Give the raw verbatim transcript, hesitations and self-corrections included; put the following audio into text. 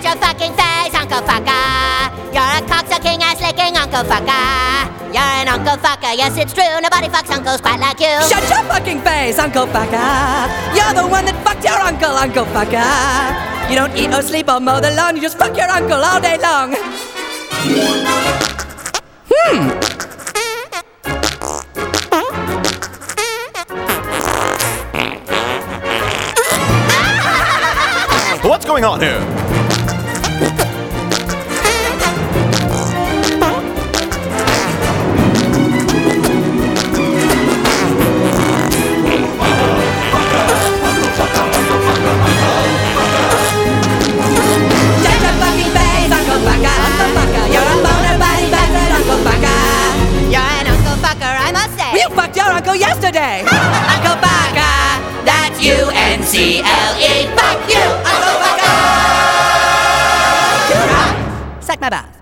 your fucking face, Uncle Fucker. You're a cocksucking ass licking Uncle Fucker. You're an Uncle Fucker, yes it's true. Nobody fucks uncles quite like you. Shut your fucking face, Uncle Fucker. You're the one that fucked your uncle, Uncle Fucker. You don't eat or sleep or mow the lawn, you just fuck your uncle all day long. Hmm. What's going on here? You fucked your uncle yesterday! Uncle Fucker, that's U N C L E. Fuck you, Uncle Fucker! Suck my butt.